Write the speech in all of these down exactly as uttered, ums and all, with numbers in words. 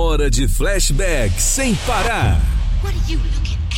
hora de flashback sem parar. What are you looking at?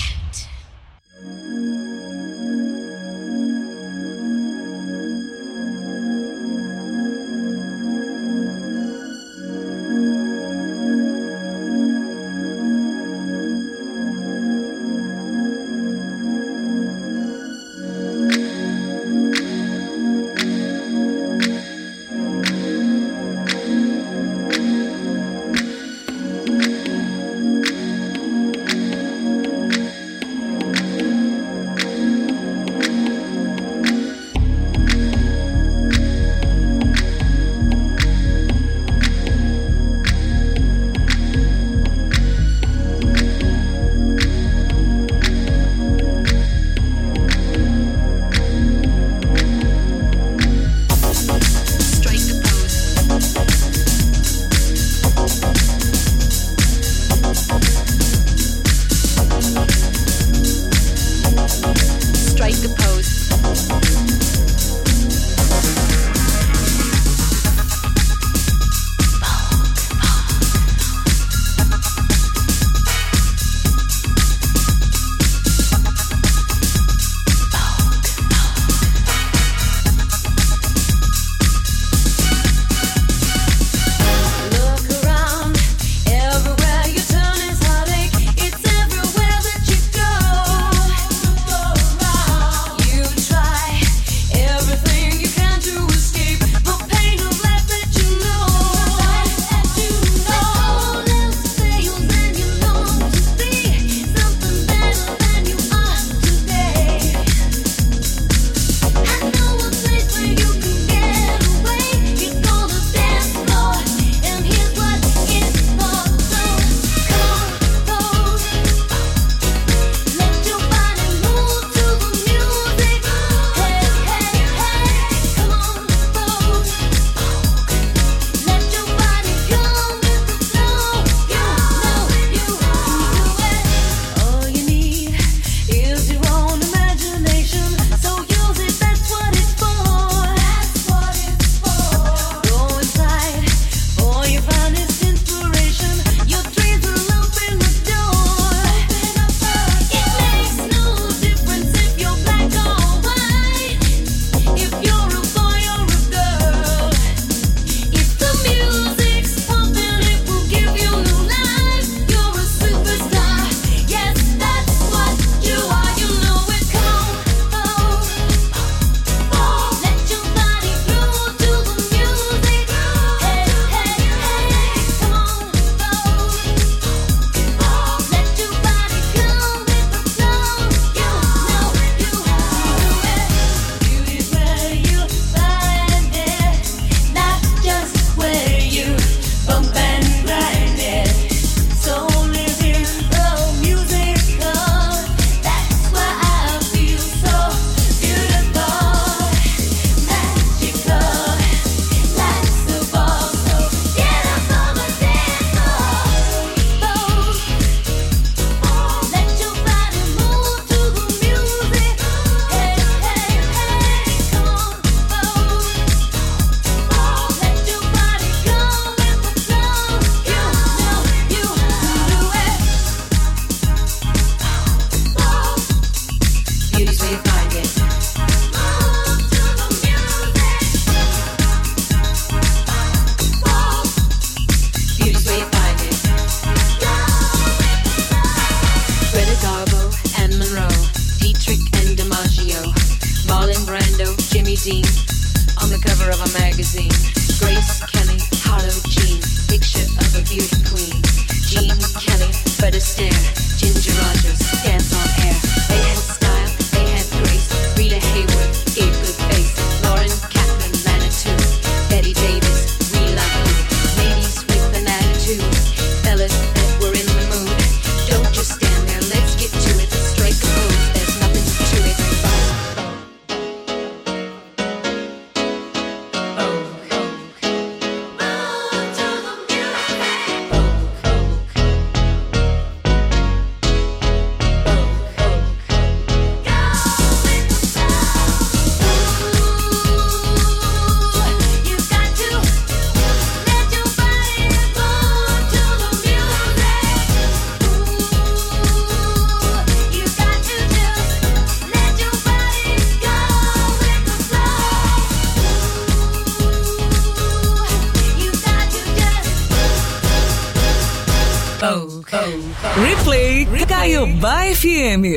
Caiobá F M.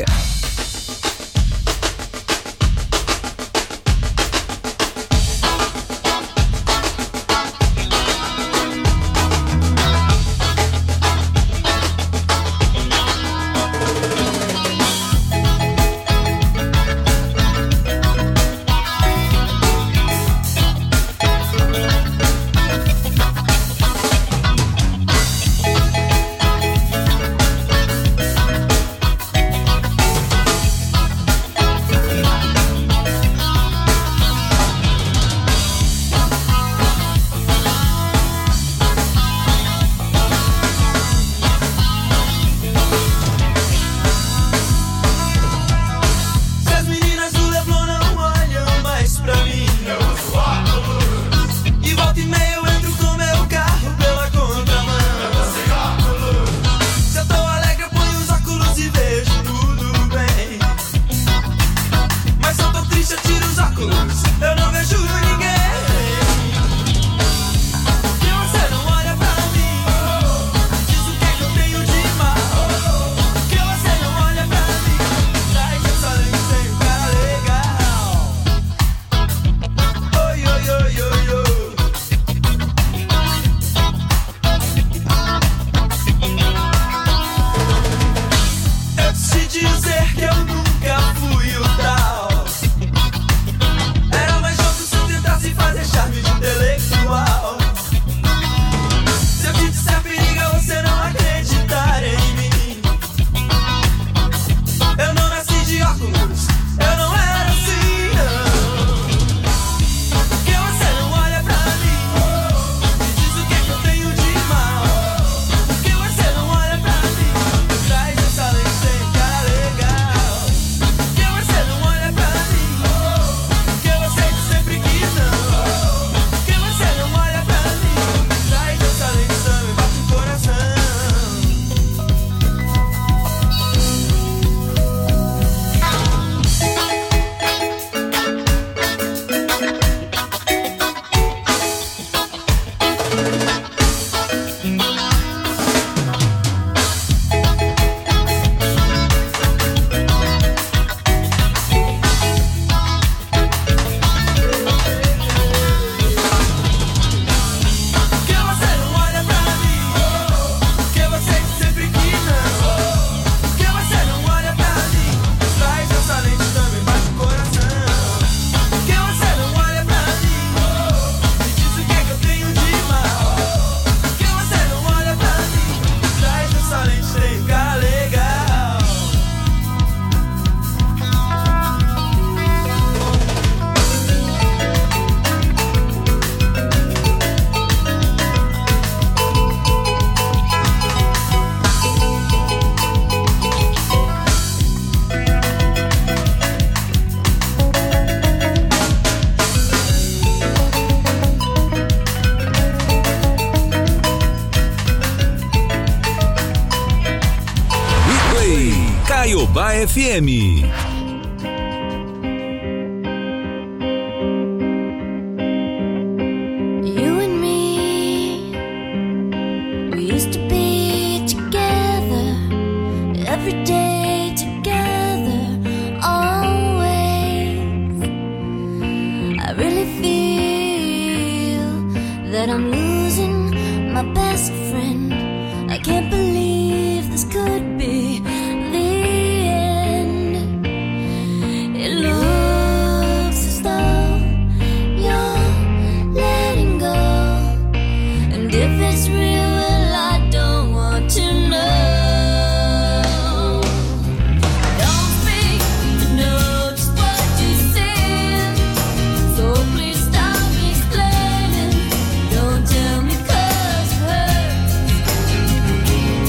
Caiobá F M. Don't tell me 'cause it hurts.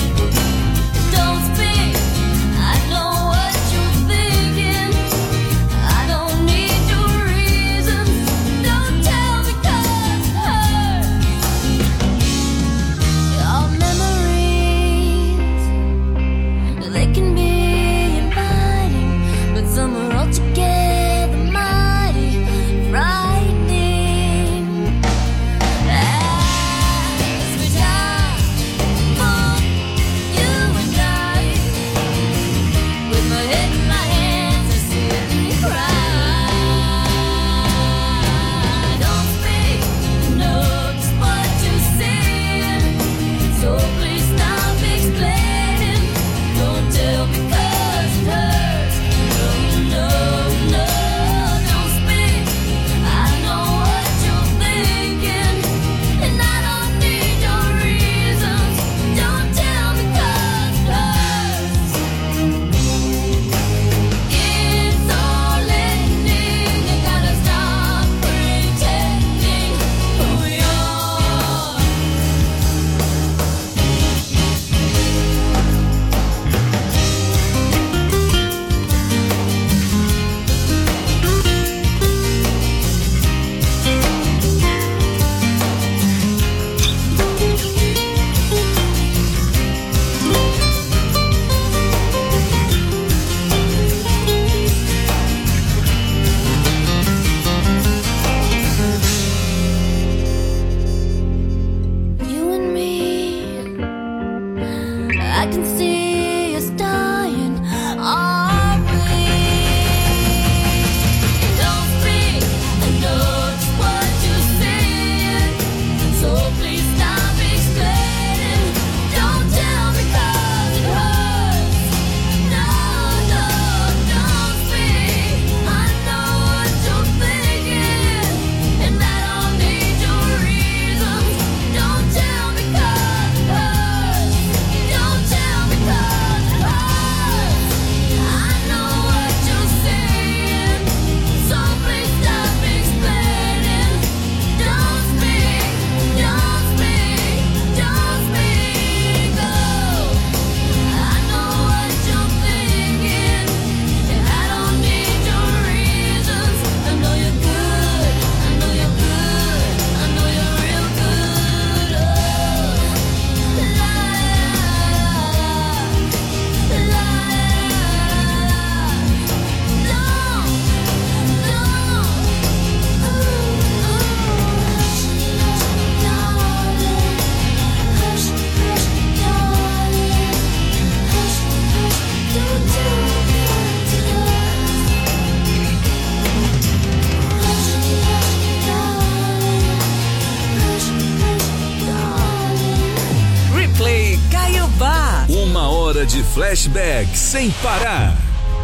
hora de flashback sem parar.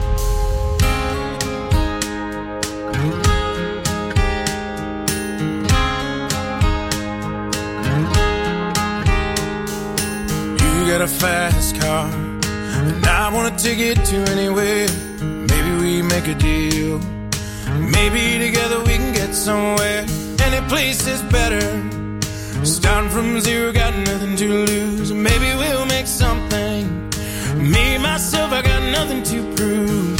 You got a fast car, and I wanna take it to anywhere. Maybe we make a deal. Maybe together we can get somewhere. Any place is better. Starting from zero, got nothing to lose. Maybe we'll make something. Me, myself, I got nothing to prove.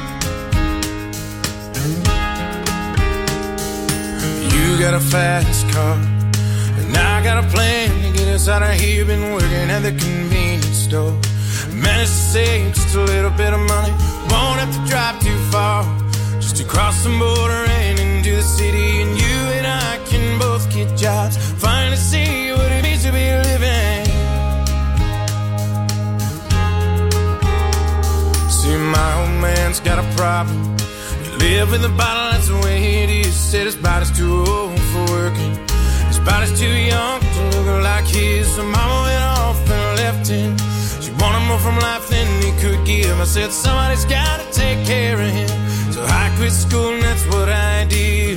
You got a fast car, and I got a plan to get us out of here. Been working at the convenience store. Managed to save just a little bit of money. Won't have to drive too far, just to cross the border and into the city. And you and I can both get jobs, finally see what it means to be living. See, my old man's got a problem. He live with a bottle, that's the way it is. Said his body's too old for working, his body's too young to look like his. So mama went off and left him. She wanted more from life than he could give. I said somebody's gotta take care of him. So I quit school and that's what I did.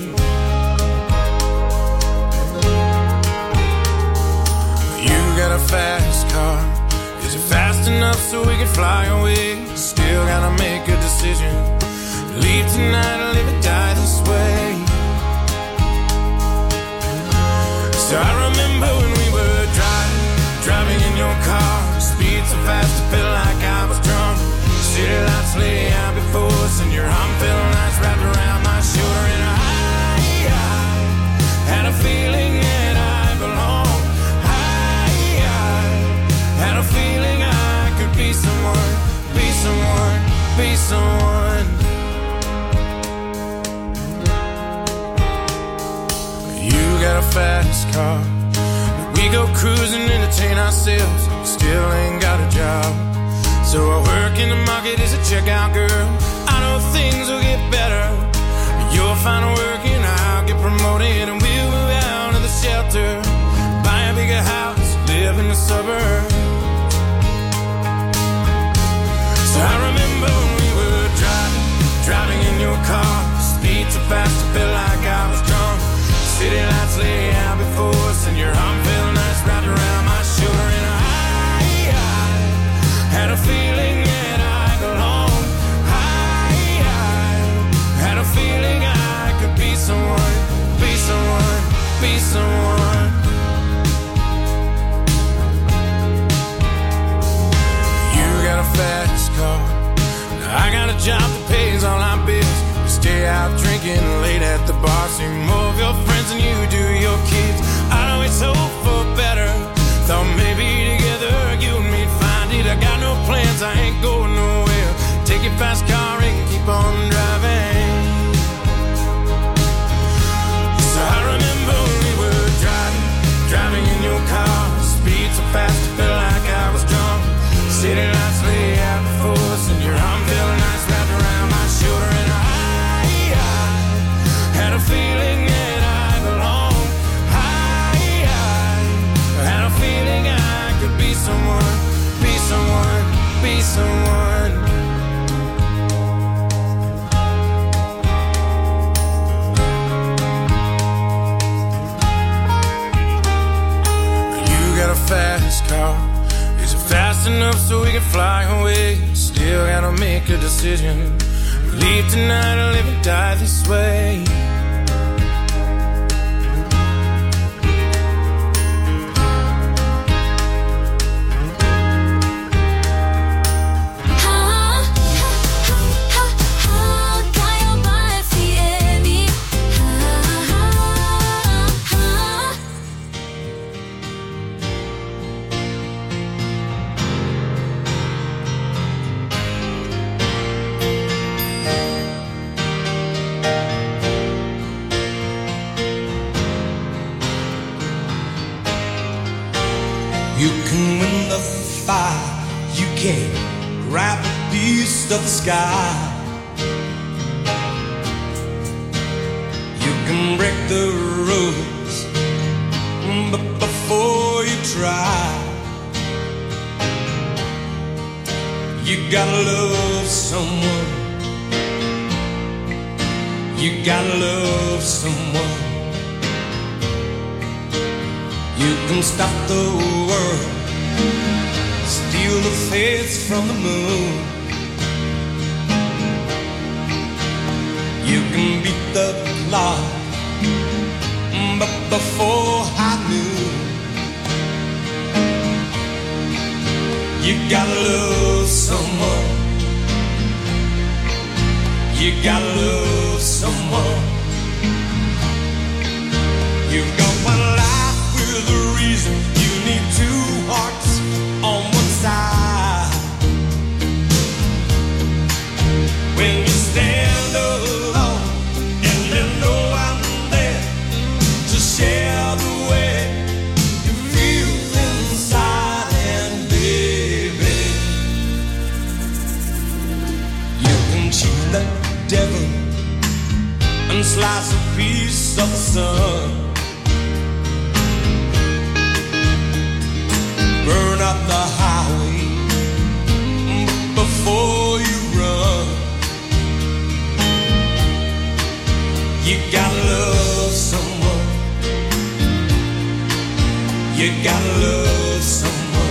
You got a fast car. Is it fast enough so we can fly away? Still gotta make a decision. Leave tonight or live or die this way. So I remember when we were driving, driving in your car. Speed so fast it felt like I was drunk. City lights lay out before us, and your arm felt nice wrapped around my shoulder. And I, I had a feeling that I belonged. I, I had a feeling I could be someone, be someone, be someone. You got a fast car. We go cruising, entertain ourselves. Still ain't got a job. So I work in the market as a checkout girl. I know things will get better. You'll find work and I'll get promoted, and we'll move out of the shelter, buy a bigger house, live in the suburbs. So I remember when we were driving, driving in your car. Speed so fast it felt like I was drunk. City lights lay out before us, and your arm felt nice wrapped around my shoulder. And I, I had a feeling that I belonged. I, I had a feeling I could be someone, be someone, be someone. You got a fast car, I got a job that pays all our bills. We stay out drinking late at the bar, see more of your friends than you do your kids. I know it's hope for better. Thought maybe together you and me'd find it. I got no plans, I ain't going nowhere. Take your fast car and keep on driving. So I remember when we were driving, driving in your car. Speed so fast it felt like I was drunk. City lights lay out before us, and your arm felt nice wrapped around my shoulder. And I, I had a feeling that I belonged. I, I had a feeling I could be someone, be someone, be someone. You got a fast car. Is it fast enough so we can fly away? Still gotta make a decision. Leave tonight or live or die this way. You can win the fight, you can grab a piece of the sky. You can break the rules, but before you try, gotta love someone. You gotta love someone. You can stop the world, steal the face from the moon. You can beat the clock, but before I knew, you gotta love someone. You gotta love someone. You've got one life with a reason. You need two hearts on one side. When you stand alone and you know I'm there to share the way you feel inside, and baby, you can cheat the devil and slice a piece of the sun. Burn up the highway before you run. You gotta love someone. You gotta love someone.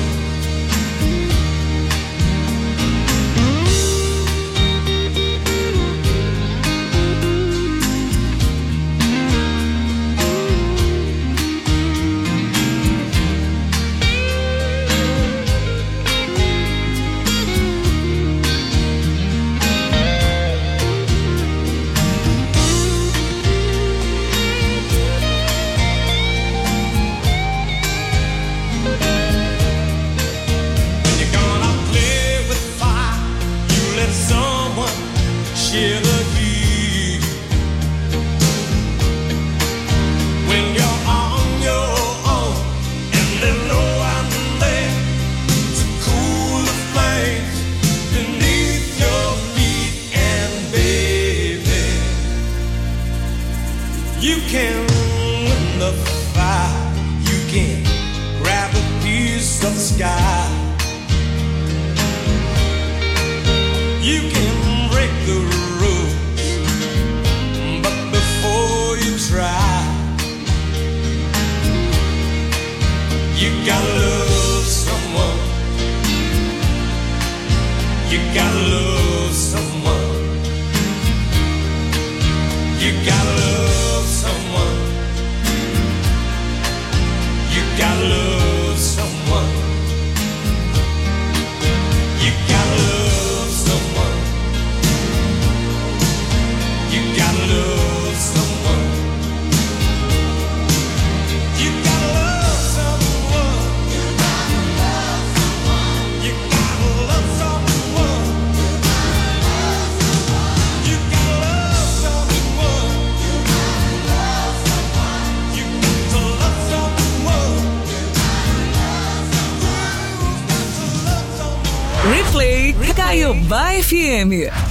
Caiobá F M.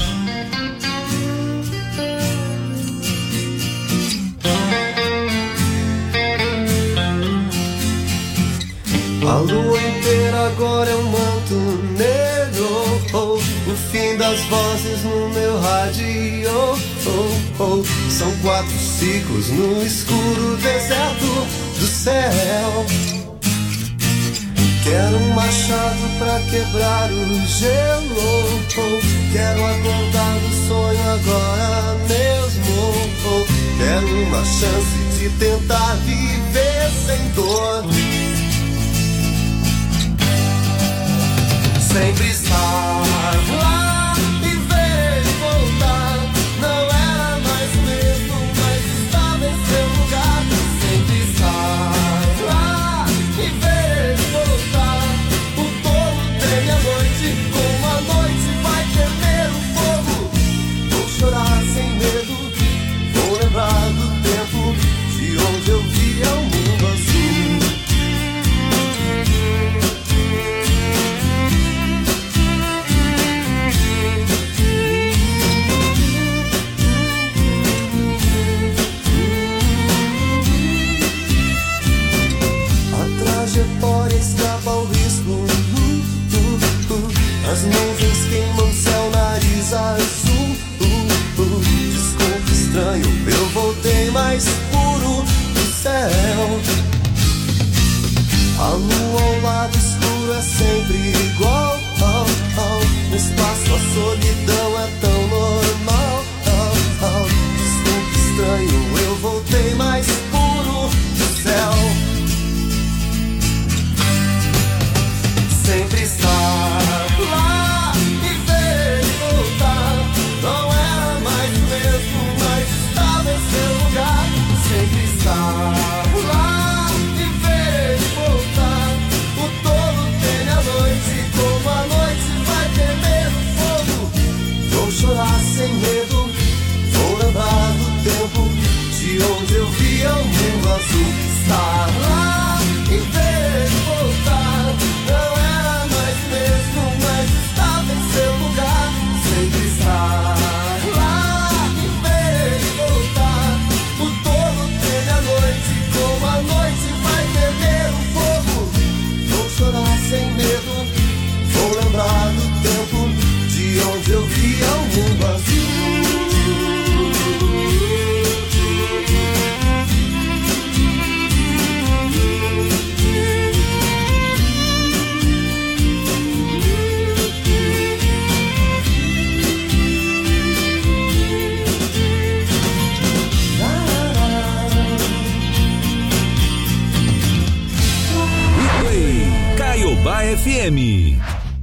A lua inteira agora é um manto negro, oh, o fim das vozes no meu rádio, oh, oh. São quatro ciclos no escuro deserto do céu. Quero um machado pra quebrar o gelo, oh. Quero acordar do sonho agora mesmo, oh. Quero uma chance de tentar viver sem dor, sem precisar voar e ver voltar. Não era mais o mesmo, mas estava em seu lugar. Sem precisar voar e ver voltar. O touro tem a noite, como a noite vai temer o fogo. Vou chorar sem medo, vou lembrar do tempo de onde eu via o mundo azul. sem medo. Vou lembrar do tempo de onde eu via o mundo azul. Estar lá em vez de voltar, não era mais mesmo, mas estava em seu lugar. Sempre estar lá em vez de voltar. O tolo teme a noite, como a noite vai perder o fogo. Vou chorar sem medo, vou lembrar do tempo de onde eu via o mundo azul. Caiobá F M.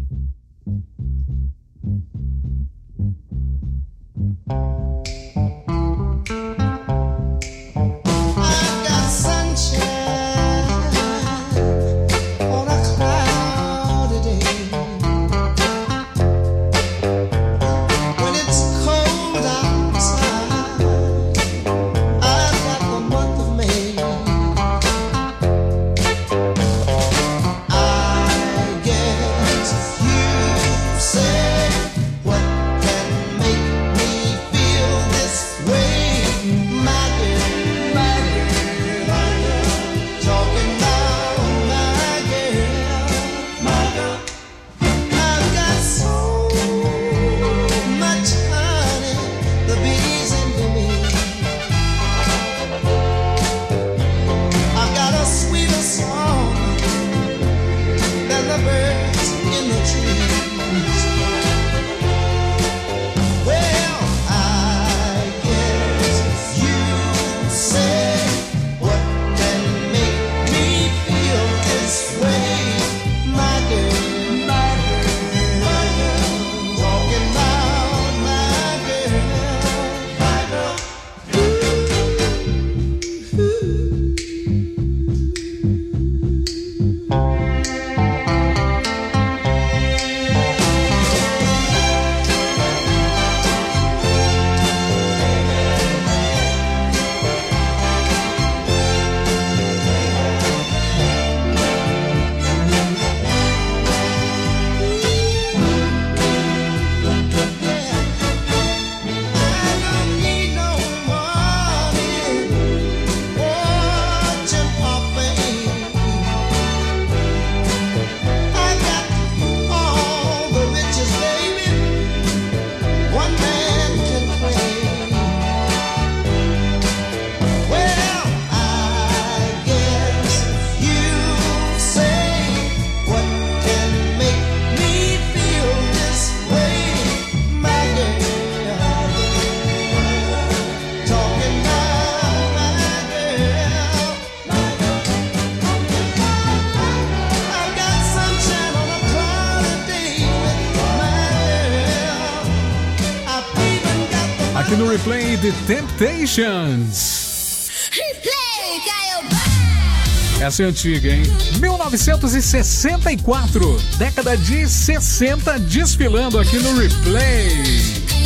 Aqui no Replay, The Temptations. Replay, Caiobá. Essa é antiga, hein? mil novecentos e sessenta e quatro, década de sessenta, desfilando aqui no Replay.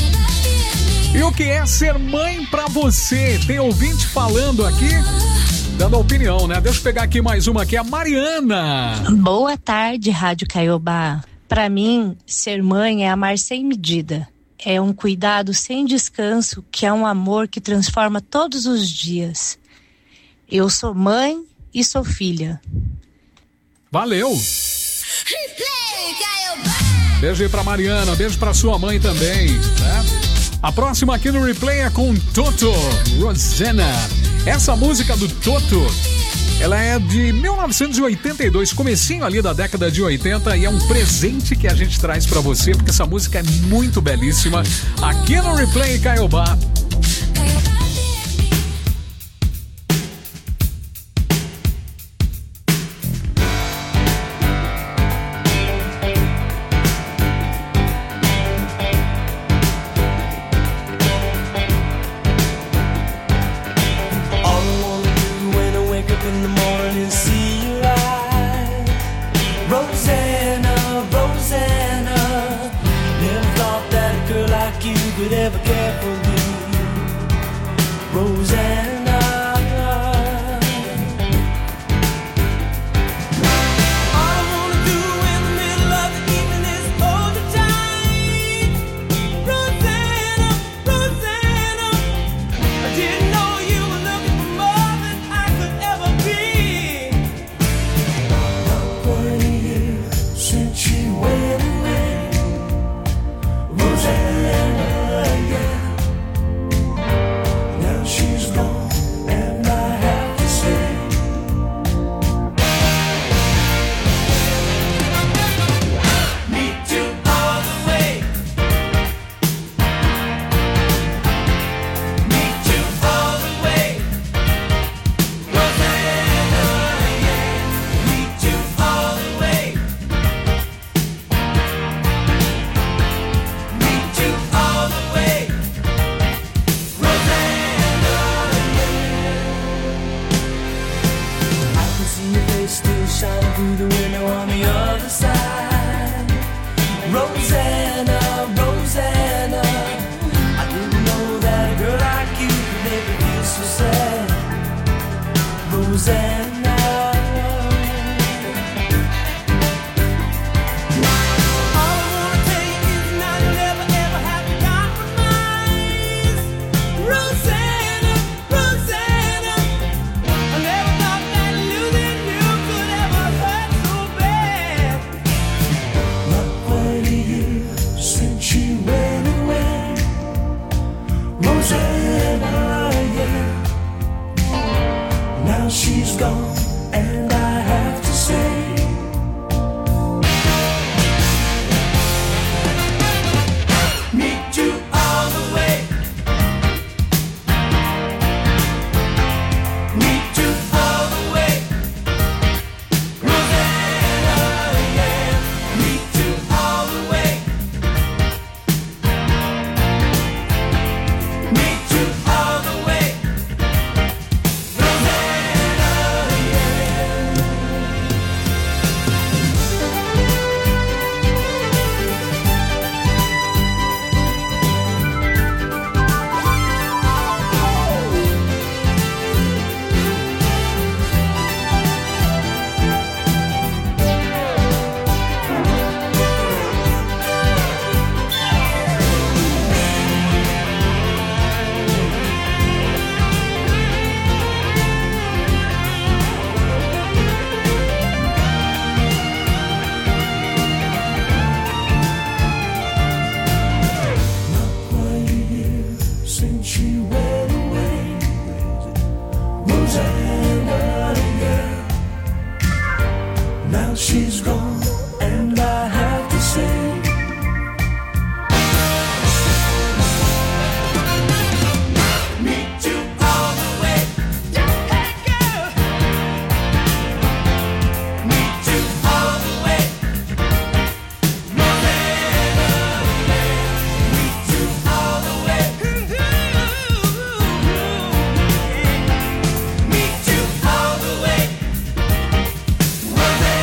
E o que é ser mãe pra você? Tem ouvinte falando aqui, dando opinião, né? Deixa eu pegar aqui mais uma aqui, a Mariana. Boa tarde, Rádio Caiobá. Pra mim, ser mãe é amar sem medida. É um cuidado sem descanso, que é um amor que transforma todos os dias. Eu sou mãe e sou filha. Valeu! Replay, Caiobá. Beijo aí pra Mariana, beijo pra sua mãe também, né? A próxima aqui no Replay é com Toto, Rosanna. Essa música do Toto, ela é de mil novecentos e oitenta e dois, comecinho ali da década de oitenta, e é um presente que a gente traz pra você, porque essa música é muito belíssima. Aqui no Replay Caiobá. Rosanna, Rosanna, never thought that a girl like you could ever care for me, Rosanna. All I wanna do in the middle of the evening is hold you tight, Rosanna, Rosanna. I didn't know you were looking for more than I could ever be. Twenty years since you went away, Rosanna, yeah. Now she's gone, and I have to say, meet you all the way, meet you all the way, Rosanna, yeah. Meet you all the way, meet you all the way, Rosanna, yeah. I can see your face still shining through the window on the other side, Rosanna, Rosanna. I didn't know that a girl like you could make me feel so sad, Rosanna. All I wanna tell you is now you'll never ever have to compromise, Rosanna, Rosanna. I never thought that losing you could ever hurt so bad. Not quite a year since you went away, Rosanna, yeah. Now she's gone, and I have to say, meet you all the way, meet you all the way, Rosanna, yeah. Meet you all the way, meet you all the way, Rosanna, Not quite a year since you went away, Rosanna, yeah. Now she's gone, and I have to say, meet you all the way, hey girl. Meet you all the way, Rosanna, yeah. Meet you all the way, meet you all the way, Rosanna,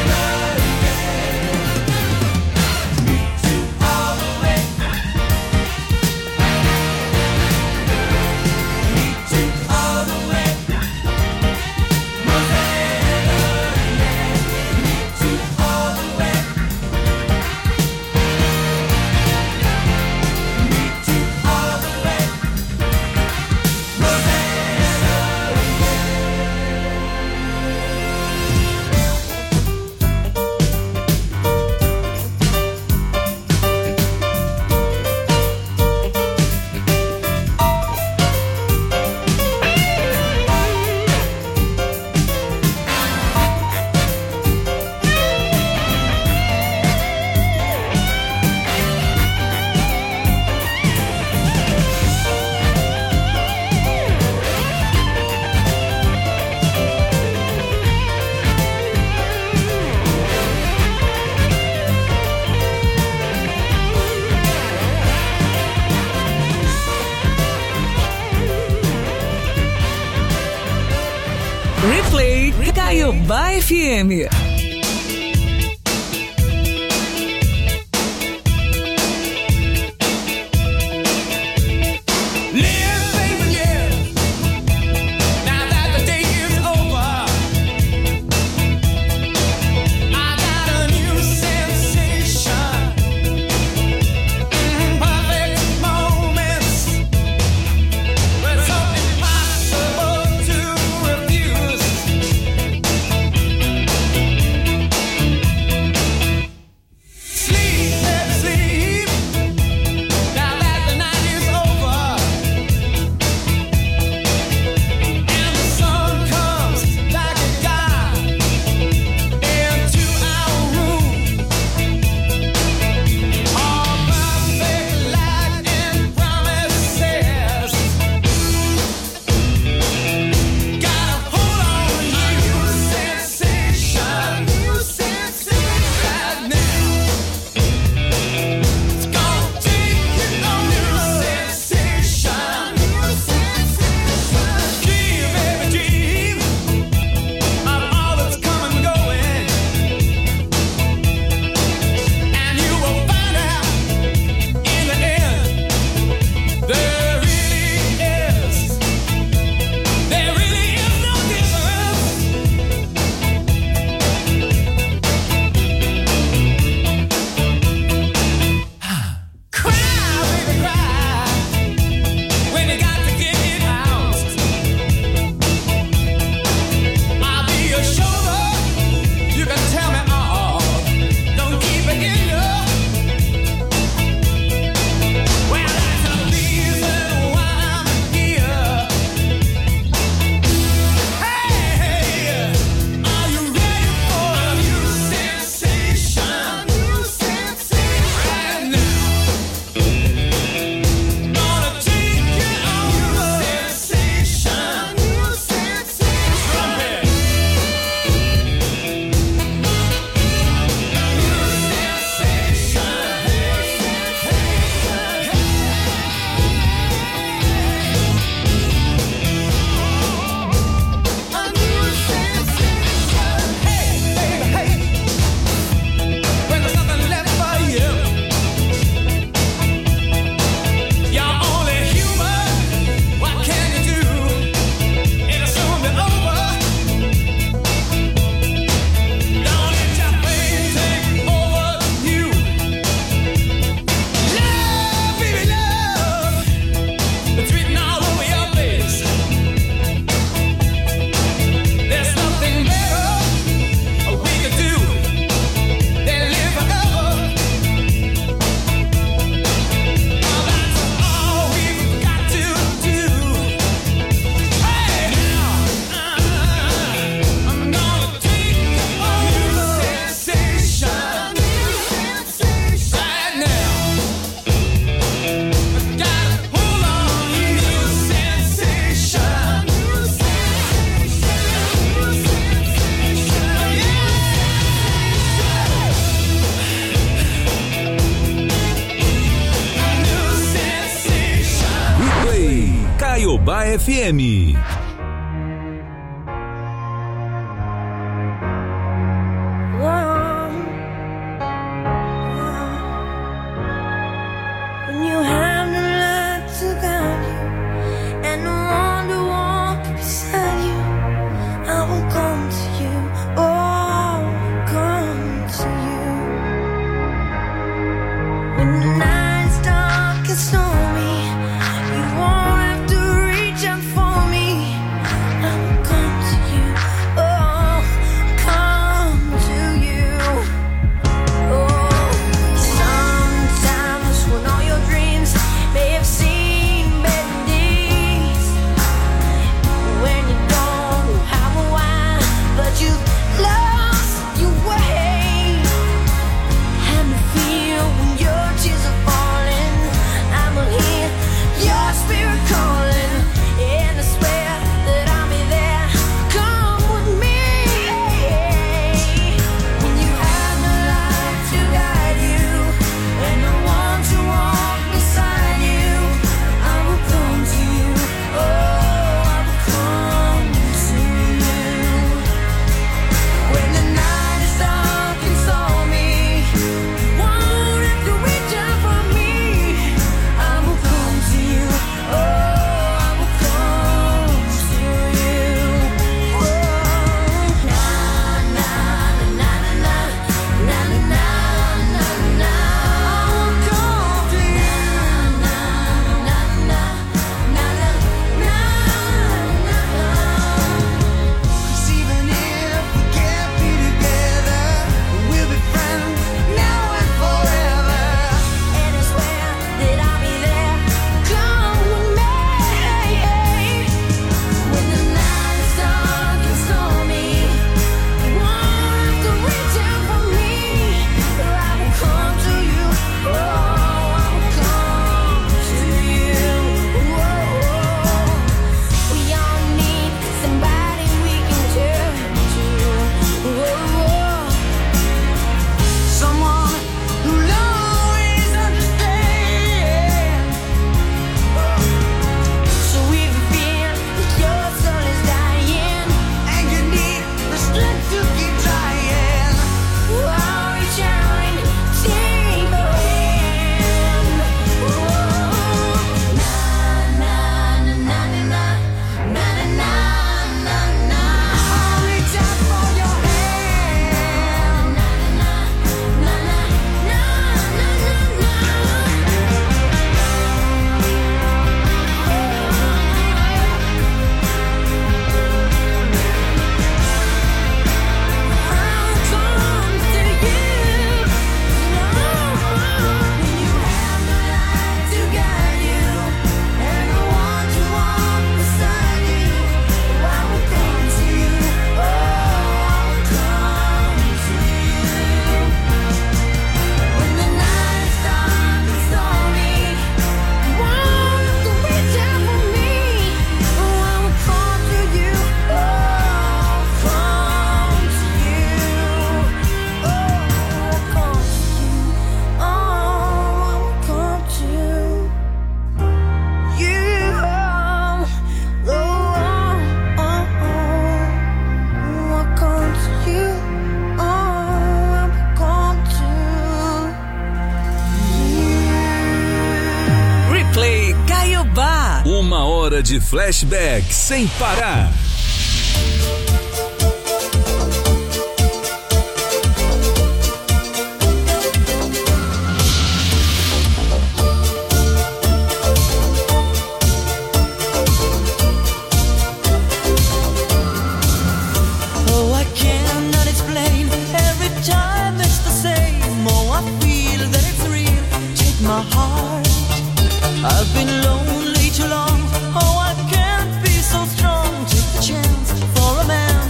Replay Caiobá F M. Caiobá F M. Uma hora de flashback sem parar. Oh, I cannot explain. Every time it's the same. Oh, I feel that it's real. Take my heart. I've been lonely too long. Oh, I can't be so strong. Take the chance for a man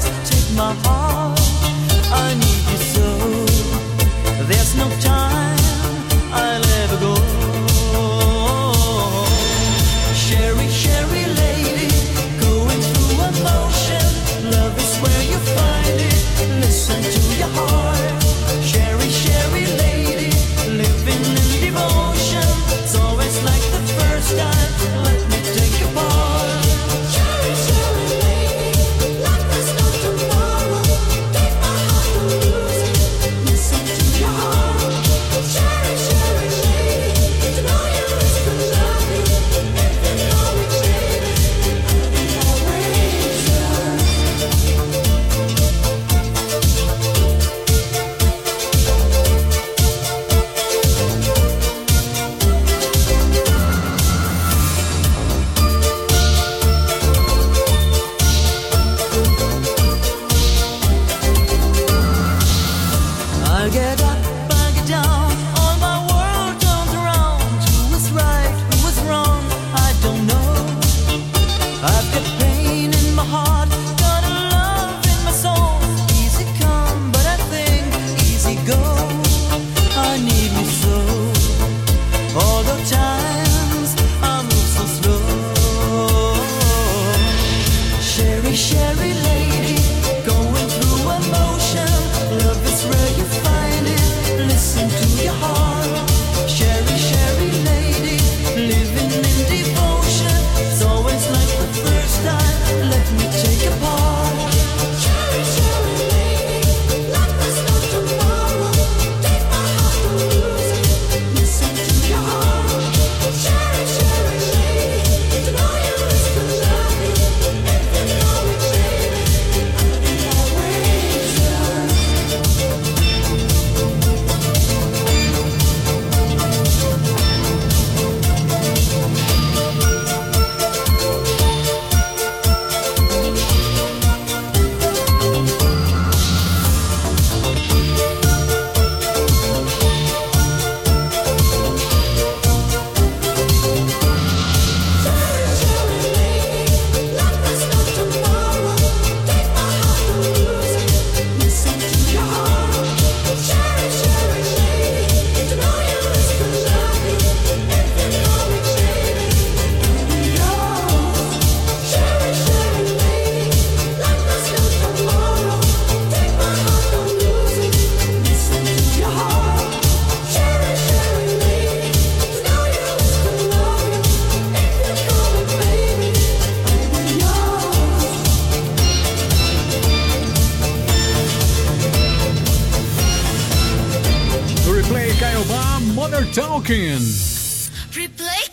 Talking. Replay.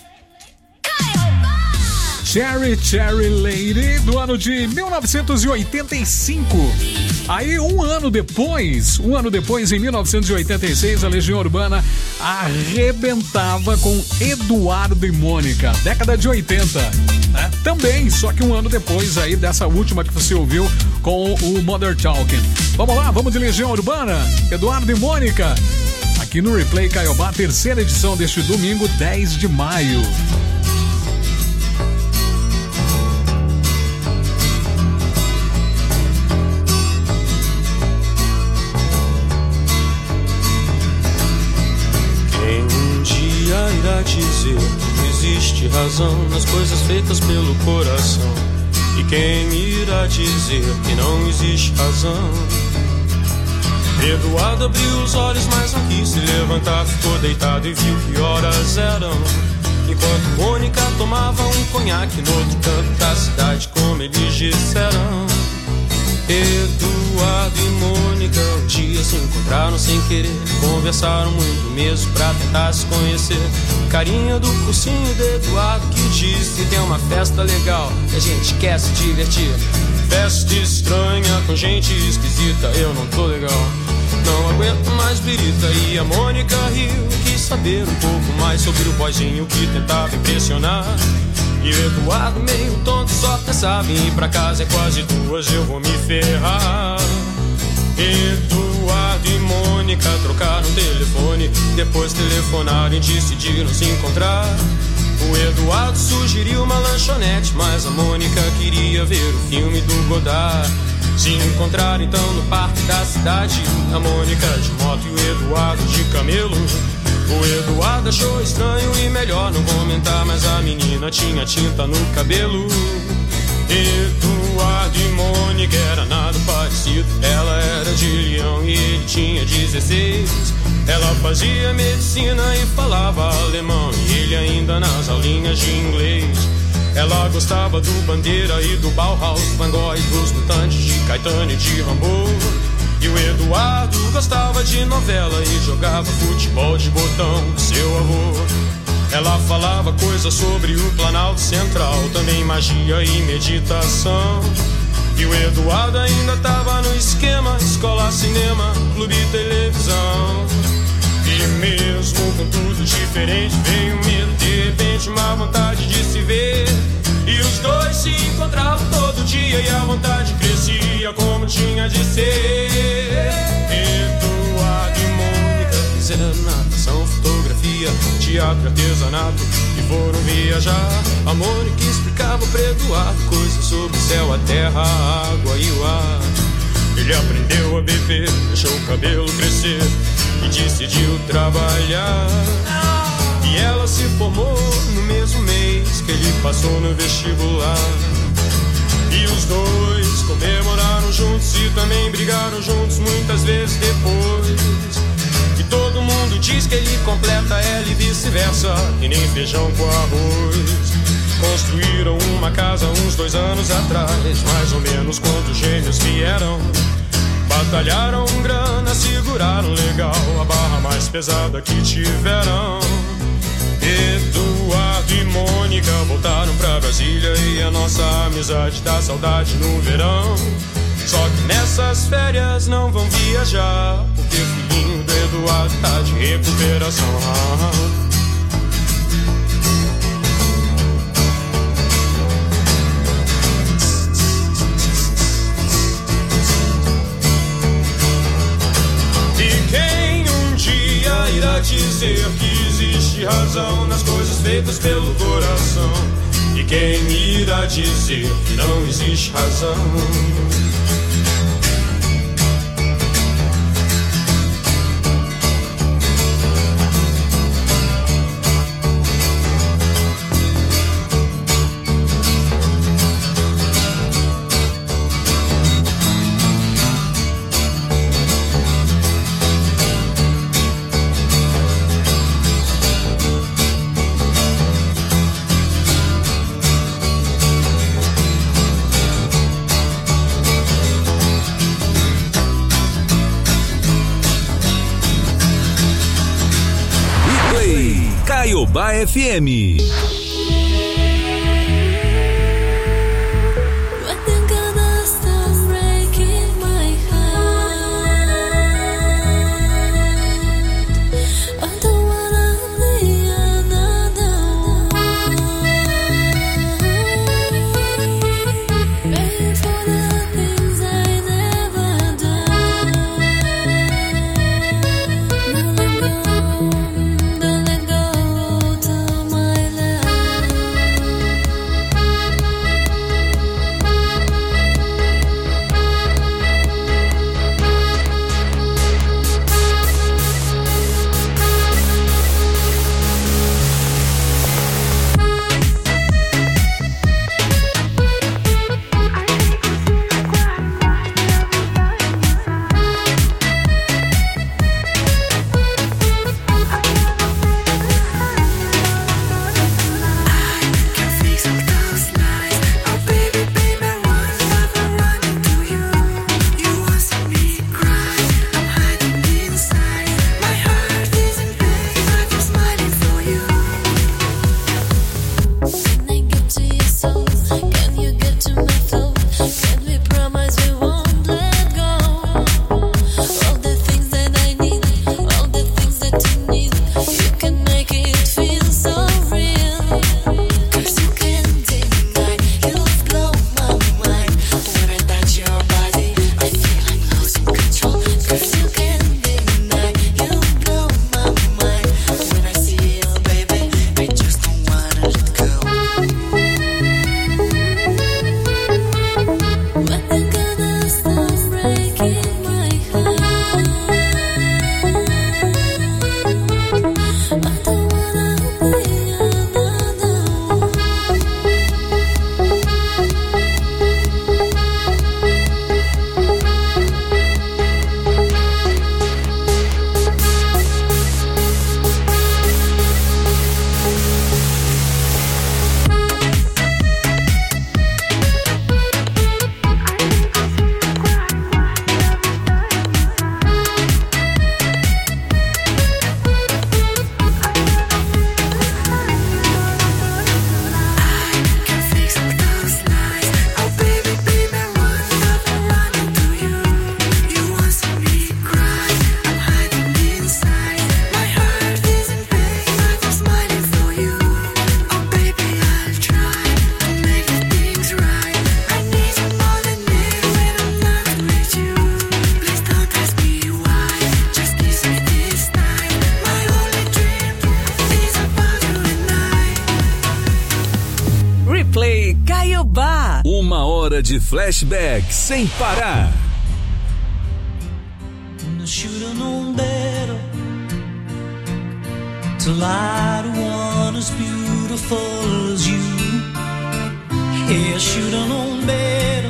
Cherry Cherry Lady, do ano de mil novecentos e oitenta e cinco. Aí, um ano depois, um ano depois, em mil novecentos e oitenta e seis, a Legião Urbana arrebentava com Eduardo e Mônica, década de oitenta, né? Também, só que um ano depois aí dessa última que você ouviu com o Mother Talking. Vamos lá, vamos de Legião Urbana, Eduardo e Mônica, aqui no Replay Caiobá, terceira edição deste domingo, dez de maio. Irá dizer que existe razão nas coisas feitas pelo coração. E quem irá dizer que não existe razão? Eduardo abriu os olhos, mas não quis se levantar. Ficou deitado e viu que horas eram. Enquanto Mônica tomava um conhaque no outro canto da cidade, como eles disseram. Eduardo e Mônica um dia se encontraram sem querer. Conversaram muito mesmo pra tentar se conhecer. Carinha do cursinho de Eduardo que disse que tem uma festa legal e a gente quer se divertir. Festa estranha com gente esquisita, eu não tô legal, não aguento mais birita. E a Mônica riu, quis saber um pouco mais sobre o boyzinho que tentava impressionar. E o Eduardo meio tonto só pensava em ir pra casa, é quase duas, eu vou me ferrar. Eduardo e Mônica trocaram telefone, depois telefonaram e decidiram se encontrar. O Eduardo sugeriu uma lanchonete, mas a Mônica queria ver o filme do Godard. Se encontraram então no parque da cidade, a Mônica de moto e o Eduardo de camelo. O Eduardo achou estranho e melhor não comentar, mas a menina tinha tinta no cabelo. Eduardo e Mônica era nada parecido. Ela era de Leão e ele tinha dezesseis. Ela fazia medicina e falava alemão, e ele ainda nas aulinhas de inglês. Ela gostava do Bandeira e do Bauhaus, Van Gogh e dos Mutantes, de Caetano e de Rambo. E o Eduardo gostava de novela e jogava futebol de botão com seu avô. Ela falava coisas sobre o Planalto Central, também magia e meditação. E o Eduardo ainda tava no esquema, escola, cinema, clube e televisão. E mesmo com tudo diferente, veio medo, de repente uma vontade de se ver. E os dois se encontravam todo dia e a vontade crescia como tinha de ser. Eduardo e Mônica fizeram natação, fotografia, teatro, artesanato e foram viajar. A Mônica explicava pra Eduardo coisas sobre o céu, a terra, a água e o ar. Ele aprendeu a beber, deixou o cabelo crescer e decidiu trabalhar. E ela se formou no mesmo mês que ele passou no vestibular. E os dois comemoraram juntos e também brigaram juntos muitas vezes depois. E todo mundo diz que ele completa ela e vice-versa, que nem feijão com arroz. Construíram uma casa uns dois anos atrás, mais ou menos quando os gêmeos vieram. Batalharam grana, seguraram legal a barra mais pesada que tiveram. Eduardo e Mônica voltaram pra Brasília e a nossa amizade dá saudade no verão. Só que nessas férias não vão viajar, porque o filhinho do Eduardo tá de recuperação. E quem um dia irá dizer que existe razão nas coisas feitas pelo coração? E quem irá dizer que não existe razão? Caiobá F M. Uma hora de flashback sem parar. I should've known better to lie to one as beautiful as you. Yeah, I should've known better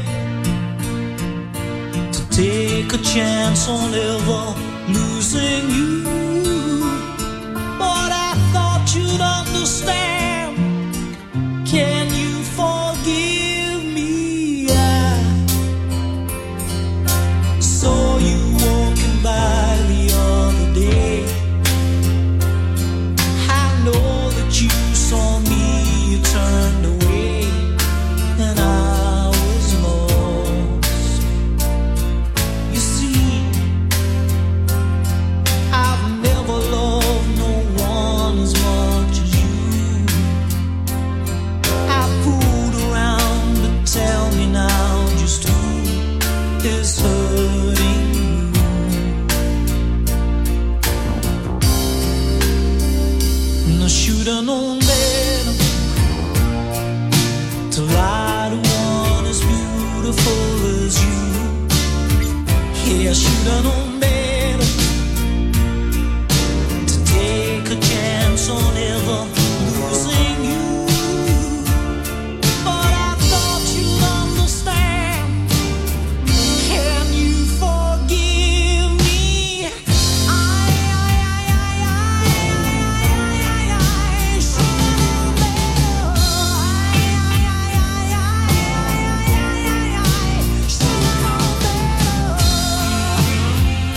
to take a chance on ever losing you. But I thought you'd understand. Can you forgive me? I saw you walking by the other day. I know that you saw me, you turned away, and I was lost. You see, I've never loved no one as much as you. I fooled around, but tell me now just who is hurting you. And I should've known better to lie to one as beautiful as you. Yeah, I should've known better to take a chance on ever losing you. But I thought you'd understand. Can you forgive me? I, I, I, I, I, I, I, I should've known better. I, I, I, I, I, I, I, I, I should've known better.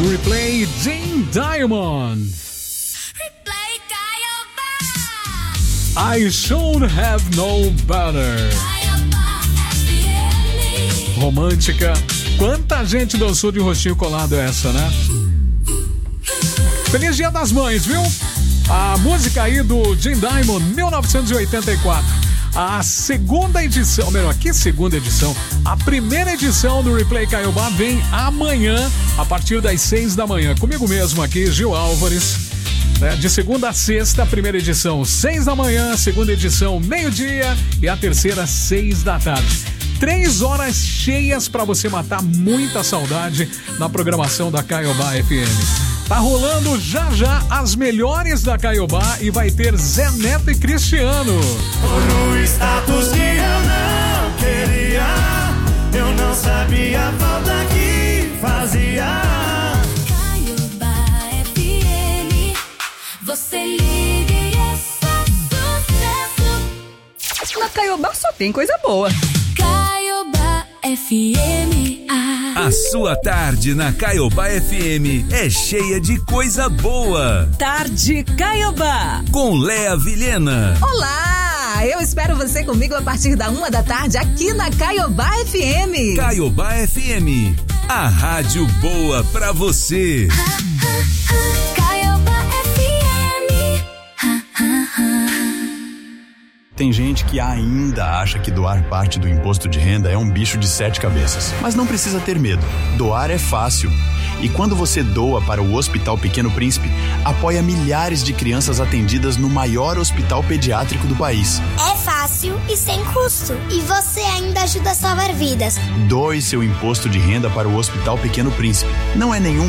No replay, Jane Diamond. Replay Caiobá. I should have known better. Romântica. Quanta gente dançou de rostinho colado essa, né? Feliz Dia das Mães, viu? A música aí do Jane Diamond, mil novecentos e oitenta e quatro. A segunda edição, melhor, que segunda edição? A primeira edição do Replay Caiobá vem amanhã, a partir das seis da manhã. Comigo mesmo aqui, Gil Álvares. Né? De segunda a sexta, primeira edição, seis da manhã, segunda edição, meio-dia e a terceira, seis da tarde. Três horas cheias para você matar muita saudade na programação da Caiobá F M. Tá rolando já já as melhores da Caiobá e vai ter Zé Neto e Cristiano. No status que eu não queria, eu não sabia a falta que fazia. Caiobá F M, você liga e é só sucesso. Na Caiobá só tem coisa boa. Caiobá F M. A sua tarde na Caiobá F M é cheia de coisa boa. Tarde Caiobá. Com Léa Vilhena. Olá, eu espero você comigo a partir da uma da tarde aqui na Caiobá F M. Caiobá F M, a rádio boa pra você. Caiobá F M. Tem gente que ainda acha que doar parte do imposto de renda é um bicho de sete cabeças. Mas não precisa ter medo. Doar é fácil. E quando você doa para o Hospital Pequeno Príncipe, apoia milhares de crianças atendidas no maior hospital pediátrico do país. É fácil e sem custo. E você ainda ajuda a salvar vidas. Doe seu imposto de renda para o Hospital Pequeno Príncipe. Não é nenhum